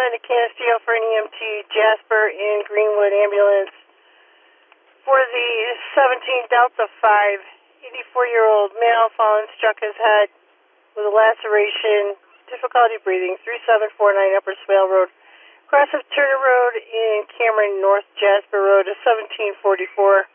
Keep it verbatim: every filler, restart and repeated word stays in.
assigned to Canisteo for an E M T, Jasper in Greenwood ambulance. For the seventeen Delta five, eighty-four-year-old male fallen struck his head with a laceration, difficulty breathing, three seven four nine Upper Swale Road. Cross of Turner Road in Cameron, North Jasper Road, to seventeen forty-four.